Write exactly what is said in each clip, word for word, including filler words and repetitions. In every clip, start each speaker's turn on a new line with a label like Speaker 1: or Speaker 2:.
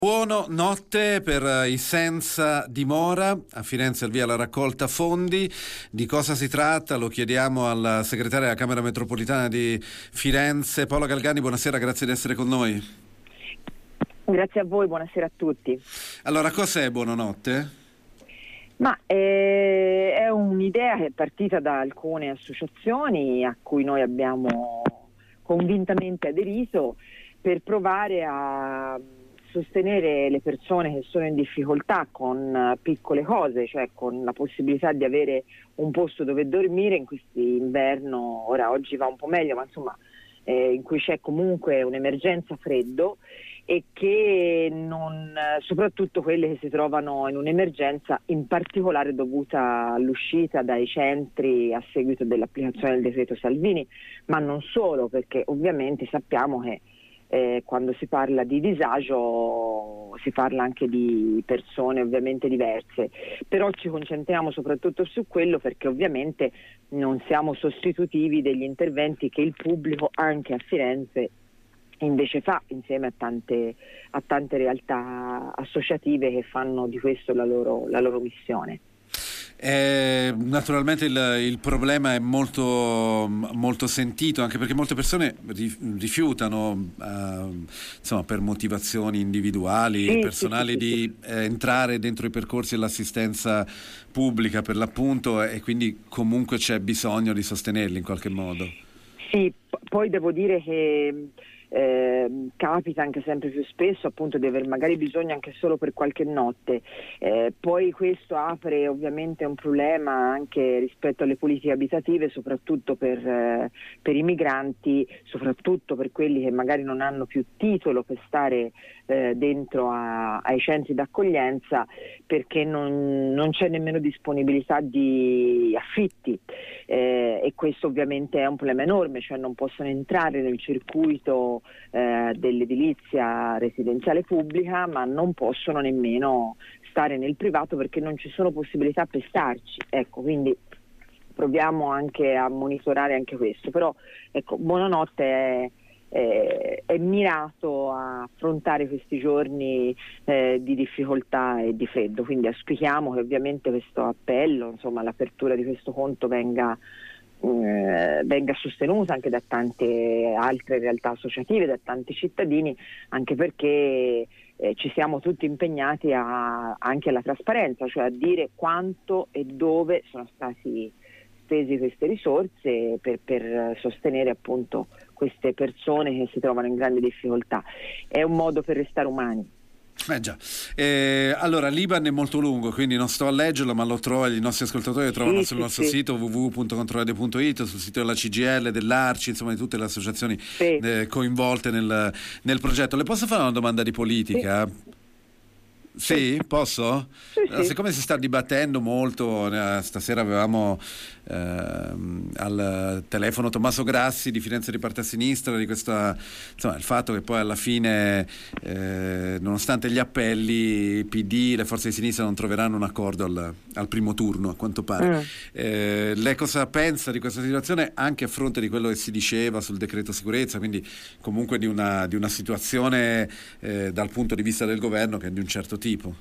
Speaker 1: Buonanotte per i senza dimora. A Firenze al via la raccolta fondi. Di cosa si tratta? Lo chiediamo al segretario della Camera Metropolitana di Firenze, Paola Galgani. Buonasera, grazie di essere con noi.
Speaker 2: Grazie a voi, buonasera a tutti.
Speaker 1: Allora, cos'è Buonanotte?
Speaker 2: Ma eh, è un'idea che è partita da alcune associazioni a cui noi abbiamo convintamente aderito per provare a sostenere le persone che sono in difficoltà con piccole cose, cioè con la possibilità di avere un posto dove dormire in questi inverno. Ora oggi va un po' meglio, ma insomma eh, in cui c'è comunque un'emergenza freddo, e che non, soprattutto quelle che si trovano in un'emergenza in particolare dovuta all'uscita dai centri a seguito dell'applicazione del decreto Salvini, ma non solo, perché ovviamente sappiamo che Eh, quando si parla di disagio si parla anche di persone ovviamente diverse, però ci concentriamo soprattutto su quello perché ovviamente non siamo sostitutivi degli interventi che il pubblico anche a Firenze invece fa insieme a tante, a tante realtà associative che fanno di questo la loro, la loro missione.
Speaker 1: Eh, naturalmente il, il problema è molto, molto sentito, anche perché molte persone rifiutano eh, insomma, per motivazioni individuali e
Speaker 2: sì,
Speaker 1: personali
Speaker 2: sì, sì,
Speaker 1: di
Speaker 2: sì.
Speaker 1: eh, entrare dentro i percorsi dell'assistenza pubblica per l'appunto, e quindi comunque c'è bisogno di sostenerli in qualche modo.
Speaker 2: Sì, p- poi devo dire che Eh, capita anche sempre più spesso appunto di aver magari bisogno anche solo per qualche notte, eh, poi questo apre ovviamente un problema anche rispetto alle politiche abitative, soprattutto per, eh, per i migranti, soprattutto per quelli che magari non hanno più titolo per stare eh, dentro a, ai centri d'accoglienza, perché non, non c'è nemmeno disponibilità di affitti, eh, e questo ovviamente è un problema enorme, cioè non possono entrare nel circuito Eh, dell'edilizia residenziale pubblica, ma non possono nemmeno stare nel privato perché non ci sono possibilità per starci. Ecco, quindi proviamo anche a monitorare anche questo. Però ecco, Buonanotte è, è, è mirato a affrontare questi giorni eh, di difficoltà e di freddo, quindi auspichiamo che ovviamente questo appello, insomma l'apertura di questo conto venga Eh, venga sostenuta anche da tante altre realtà associative, da tanti cittadini, anche perché eh, ci siamo tutti impegnati a, anche alla trasparenza, cioè a dire quanto e dove sono stati spesi queste risorse per, per sostenere appunto queste persone che si trovano in grande difficoltà. È un modo per restare umani.
Speaker 1: Eh già. Eh, allora l'I B A N è molto lungo, quindi non sto a leggerlo, ma lo trovano, i nostri ascoltatori lo trovano
Speaker 2: Sì,
Speaker 1: sul
Speaker 2: sì,
Speaker 1: nostro
Speaker 2: sì.
Speaker 1: sito w w w punto controradio punto i t, sul sito della C G I L, dell'A R C I, insomma di tutte le associazioni
Speaker 2: Sì.
Speaker 1: eh, coinvolte nel, nel progetto. Le posso fare una domanda di politica?
Speaker 2: Sì.
Speaker 1: Sì, posso?
Speaker 2: Sì,
Speaker 1: Allora,
Speaker 2: sì.
Speaker 1: siccome si sta dibattendo molto, eh, stasera avevamo ehm, al telefono Tommaso Grassi di Firenze Riparte a Sinistra, di questa, insomma, il fatto che poi alla fine, eh, nonostante gli appelli, P D, le forze di sinistra non troveranno un accordo al, al primo turno, a quanto pare.
Speaker 2: Mm.
Speaker 1: Eh, lei cosa pensa di questa situazione, anche a fronte di quello che si diceva sul decreto sicurezza, quindi comunque di una, di una situazione eh, dal punto di vista del governo che è di un certo tipo?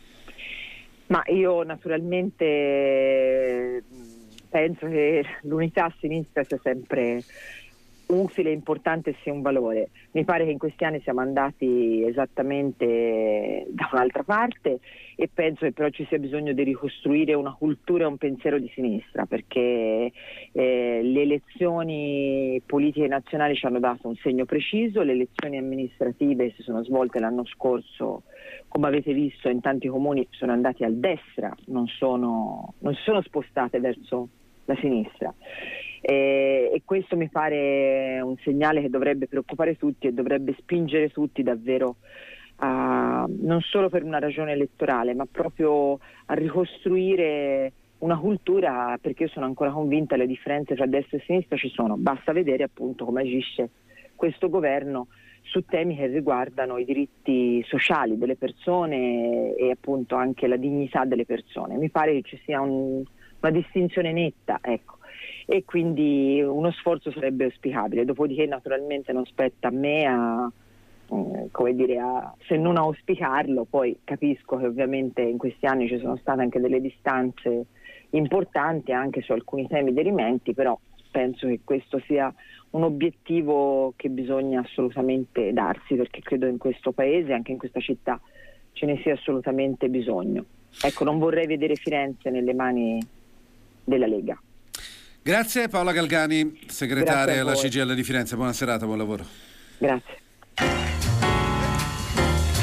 Speaker 2: Ma io naturalmente penso che l'unità a sinistra sia sempre utile, importante e sia un valore. Mi pare che in questi anni siamo andati esattamente da un'altra parte, e penso che però ci sia bisogno di ricostruire una cultura e un pensiero di sinistra, perché eh, le elezioni politiche nazionali ci hanno dato un segno preciso, le elezioni amministrative si sono svolte l'anno scorso, come avete visto in tanti comuni sono andati al destra, non sono, non si sono spostate verso la sinistra. E, e questo mi pare un segnale che dovrebbe preoccupare tutti e dovrebbe spingere tutti davvero a, non solo per una ragione elettorale, ma proprio a ricostruire una cultura, perché io sono ancora convinta che le differenze tra destra e sinistra ci sono, basta vedere appunto come agisce questo governo su temi che riguardano i diritti sociali delle persone e appunto anche la dignità delle persone. Mi pare che ci sia un, una distinzione netta, ecco. E quindi uno sforzo sarebbe auspicabile, dopodiché naturalmente non spetta a me a, come dire, a, se non auspicarlo. Poi capisco che ovviamente in questi anni ci sono state anche delle distanze importanti anche su alcuni temi dirimenti, però penso che questo sia un obiettivo che bisogna assolutamente darsi, perché credo in questo paese, anche in questa città, ce ne sia assolutamente bisogno. Ecco, non vorrei vedere Firenze nelle mani della Lega.
Speaker 1: Grazie Paola Galgani, segretaria della C G I L di Firenze, buona serata, buon lavoro.
Speaker 2: Grazie.